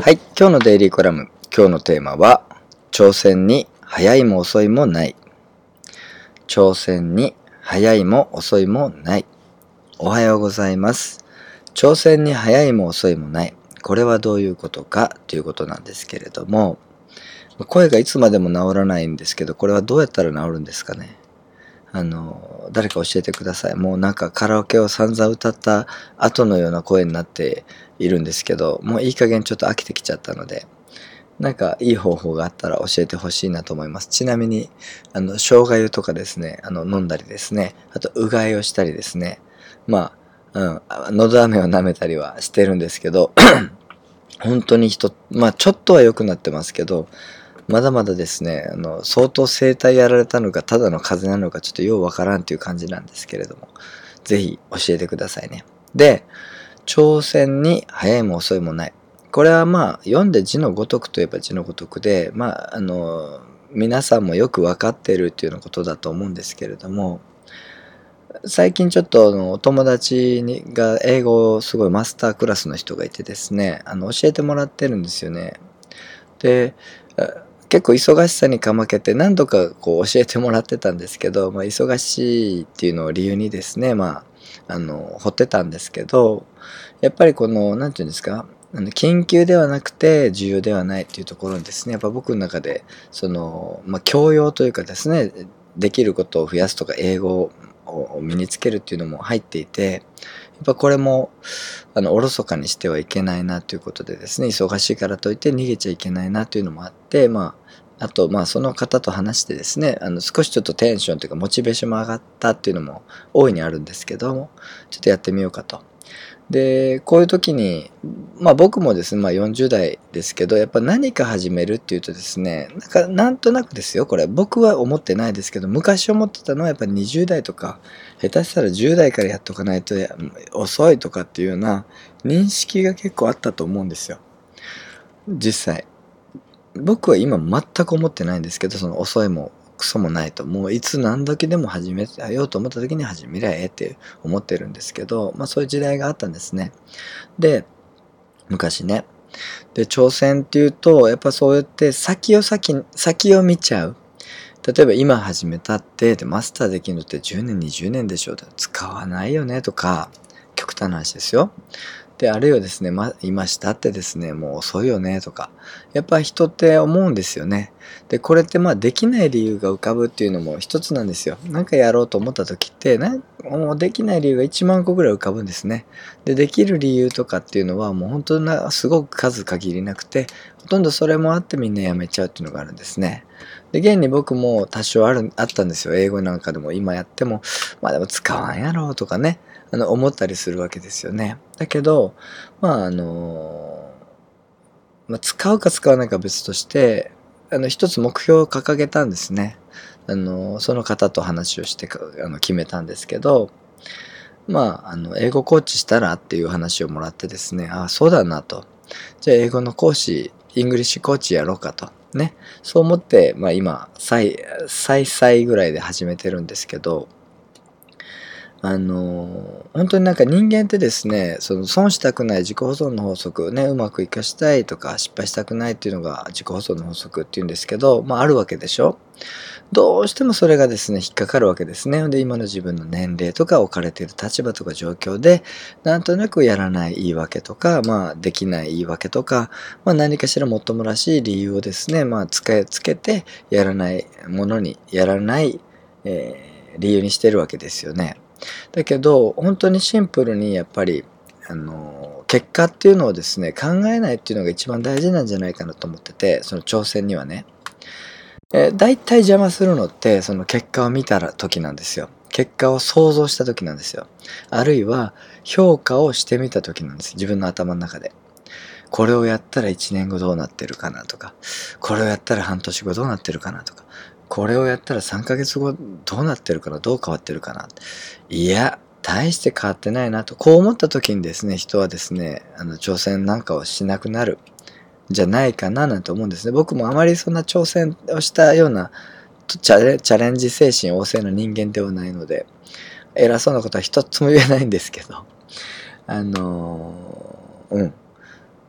はい、今日のデイリーコラム。今日のテーマは、挑戦に早いも遅いもない。挑戦に早いも遅いもない。おはようございます。挑戦に早いも遅いもない。これはどういうことかということなんですけれども、声がいつまでも治らないんですけど、これはどうやったら治るんですかね。誰か教えてください。もうなんかカラオケを散々歌った後のような声になっているんですけど、もういい加減ちょっと飽きてきちゃったので、なんかいい方法があったら教えてほしいなと思います。ちなみに、生姜湯とかですね、飲んだりですね、あとうがいをしたりですね、のど飴を舐めたりはしてるんですけど、本当にちょっとは良くなってますけど、まだまだですね、相当声帯やられたのか、ただの風邪なのか、ちょっとようわからんっていう感じなんですけれども、ぜひ教えてくださいね。で、挑戦に早いも遅いもない。これは読んで字のごとくといえば字のごとくで、皆さんもよくわかっているっていうようなことだと思うんですけれども、最近ちょっとお友達が英語をすごいマスタークラスの人がいてですね、教えてもらってるんですよね。で、結構忙しさにかまけて何度かこう教えてもらってたんですけど、忙しいっていうのを理由にですね、掘ってたんですけど、やっぱりなんていうんですか、緊急ではなくて重要ではないっていうところにですね、やっぱ僕の中で、教養というかですね、できることを増やすとか、英語を身につけるっていうのも入っていて、やっぱこれも、おろそかにしてはいけないなということでですね、忙しいからといって逃げちゃいけないなというのもあって、あと、その方と話してですね、少しちょっとテンションというか、モチベーションも上がったっていうのも大いにあるんですけども、ちょっとやってみようかと。で、こういう時に、僕もですね、40代ですけど、やっぱ何か始めるっていうとですね、なんとなくですよ、これ。僕は思ってないですけど、昔思ってたのはやっぱ20代とか、下手したら10代からやっとかないと遅いとかっていうような認識が結構あったと思うんですよ。実際。僕は今全く思ってないんですけど、その遅いもクソもないと、もういつ何時でも始めようと思った時に始めりゃええって思ってるんですけど、そういう時代があったんですね。で、昔ね。で、挑戦っていうと、やっぱそうやって先を見ちゃう。例えば今始めたって、で、マスターできるのって10年、20年でしょう。使わないよねとか、極端な話ですよ。で、あるいはですね、今したってですね、もう遅いよねとか、やっぱ人って思うんですよね。で、これってできない理由が浮かぶっていうのも一つなんですよ。なんかやろうと思った時って、もうできない理由が1万個ぐらい浮かぶんですね。で、できる理由とかっていうのはもう本当な、すごく数限りなくて、ほとんどそれもあってみんなやめちゃうっていうのがあるんですね。で、現に僕も多少あったんですよ。英語なんかでも今やっても、でも使わんやろとかね。思ったりするわけですよね。だけど、使うか使わないかは別として、一つ目標を掲げたんですね。その方と話をして決めたんですけど、英語コーチしたらっていう話をもらってですね、ああ、そうだなと。じゃあ英語の講師、イングリッシュコーチやろうかと。ね。そう思って、今、再ぐらいで始めてるんですけど、本当になんか人間ってですね、その損したくない自己保存の法則をね、うまく活かしたいとか失敗したくないっていうのが自己保存の法則っていうんですけど、あるわけでしょ。どうしてもそれがですね、引っかかるわけですね。で、今の自分の年齢とか置かれている立場とか状況で、なんとなくやらない言い訳とか、できない言い訳とか、何かしらもっともらしい理由をですね、つけて、やらないものに、やらない、理由にしてるわけですよね。だけど、本当にシンプルにやっぱり、結果っていうのをですね、考えないっていうのが一番大事なんじゃないかなと思ってて、その挑戦にはね。大体邪魔するのって、その結果を見たら時なんですよ。結果を想像した時なんですよ。あるいは、評価をしてみた時なんです。自分の頭の中で。これをやったら1年後どうなってるかなとか、これをやったら半年後どうなってるかなとか、これをやったら3ヶ月後どうなってるかな、どう変わってるかな。いや、大して変わってないなと、こう思った時にですね、人はですね、挑戦なんかをしなくなる。じゃないかななんて思うんですね。僕もあまりそんな挑戦をしたようなチャレンジ精神旺盛な人間ではないので、偉そうなことは一つも言えないんですけど、うん。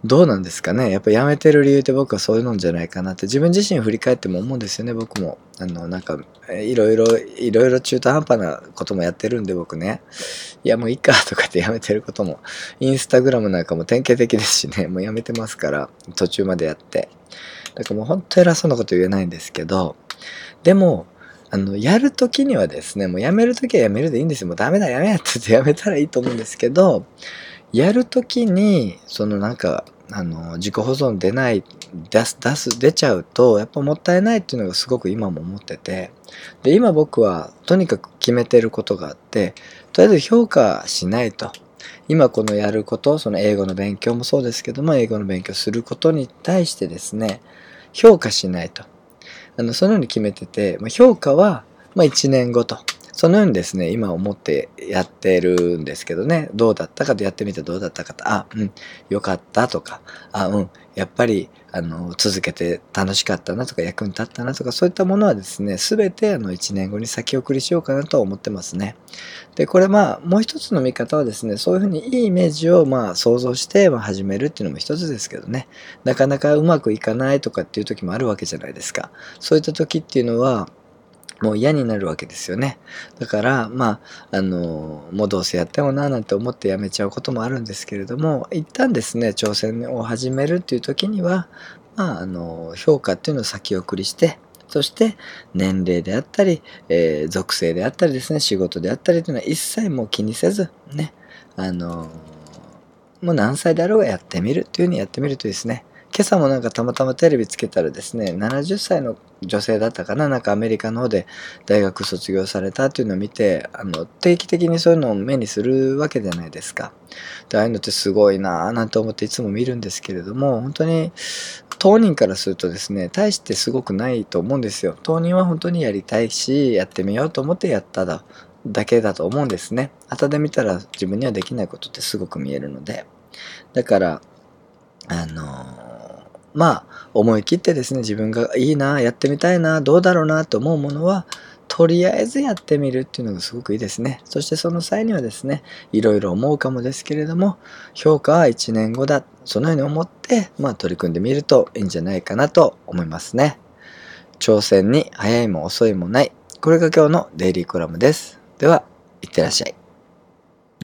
どうなんですかね。やっぱやめてる理由って僕はそういうのんじゃないかなって自分自身振り返っても思うんですよね。僕もなんかいろいろ中途半端なこともやってるんで僕ね。いやもういいかとかってやめてることもインスタグラムなんかも典型的ですしね。もうやめてますから途中までやって。だからもう本当偉そうなこと言えないんですけど、でもやるときにはですね、もうやめるときはやめるでいいんですよ。もうダメだやめやって言ってやめたらいいと思うんですけど、やるときになんか自己保存出ちゃうとやっぱもったいないっていうのがすごく今も思ってて、で今僕はとにかく決めてることがあって、とりあえず評価しないと。今このやること、その英語の勉強もそうですけども、英語の勉強することに対してですね、評価しないと。そのように決めてて、評価は、1年後と。そのようにですね、今思ってやってるんですけどね、どうだったかとやってみてどうだったかと、よかったとか、やっぱり、続けて楽しかったなとか、役に立ったなとか、そういったものはですね、すべて1年後に先送りしようかなと思ってますね。で、これもう一つの見方はですね、そういうふうにいいイメージを想像して、始めるっていうのも一つですけどね、なかなかうまくいかないとかっていう時もあるわけじゃないですか。そういった時っていうのは、もう嫌になるわけですよね。だから、もうどうせやってもななんて思ってやめちゃうこともあるんですけれども、一旦ですね、挑戦を始めるっていう時には、評価っていうのを先送りして、そして年齢であったり、属性であったりですね、仕事であったりというのは一切もう気にせず、ね、もう何歳であろうがやってみるっていうふうにやってみるとですね、今朝もなんかたまたまテレビつけたらですね、70歳の女性だったかな、なんかアメリカの方で大学卒業されたっていうのを見て、定期的にそういうのを目にするわけじゃないですか。で、ああいうのってすごいなぁなんて思っていつも見るんですけれども、本当に当人からするとですね、大してすごくないと思うんですよ。当人は本当にやりたいし、やってみようと思ってやっただけだと思うんですね。後で見たら自分にはできないことってすごく見えるので。だから、思い切ってですね、自分がいいな、やってみたいな、どうだろうなと思うものは、とりあえずやってみるっていうのがすごくいいですね。そしてその際にはですね、いろいろ思うかもですけれども、評価は1年後だ。そのように思って、取り組んでみるといいんじゃないかなと思いますね。挑戦に早いも遅いもない。これが今日のデイリーコラムです。では、いってらっしゃい。